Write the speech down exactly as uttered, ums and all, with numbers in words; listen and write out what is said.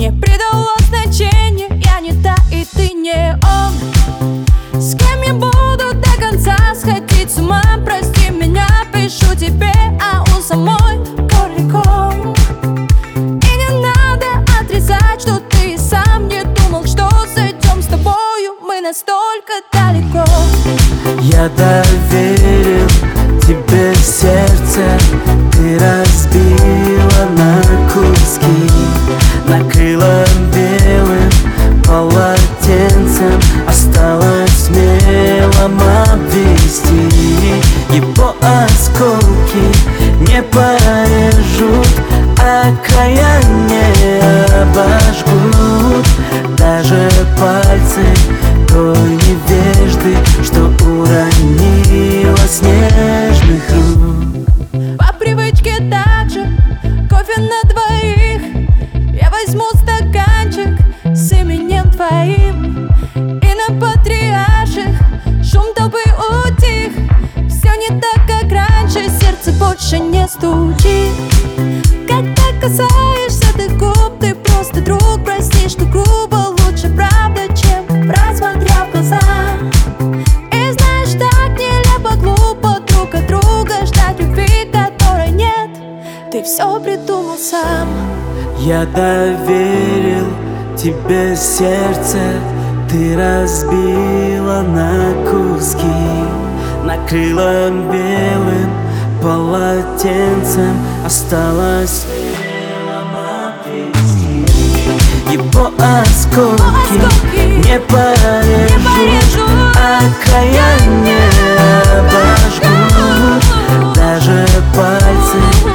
не придало значения. Я не та, и ты не он. С кем я буду до конца сходить с ума? Прости меня, пишу тебе, а у самой далеко. И не надо отрицать, что ты сам не думал, что зайдем с тобою мы настолько далеко. Я доверил тебе сердце, ты разбила на куски, накрыла белым полотенцем, осталось смелым обвести. Его осколки не порежут, а края не обожгут даже пальцы той невежды, что уронила с нежных рук. По привычке так же, кофе на двоих, я возьму стаканчик с именем твоим. И на патриарших шум толпы утих. Все не так, как раньше, сердце больше не стучит. Когда касаешься ты губ, ты просто друг. Прости, что грубо, лучше правда, чем врать, смотря в глаза. И знаешь, так нелепо, глупо друг от друга ждать любви, которой нет. Ты все придумал сам. Я доверил тебе сердце, ты разбила на куски, накрыла белым полотенцем, осталось его осколки не порежут, а края не обожгут даже пальцы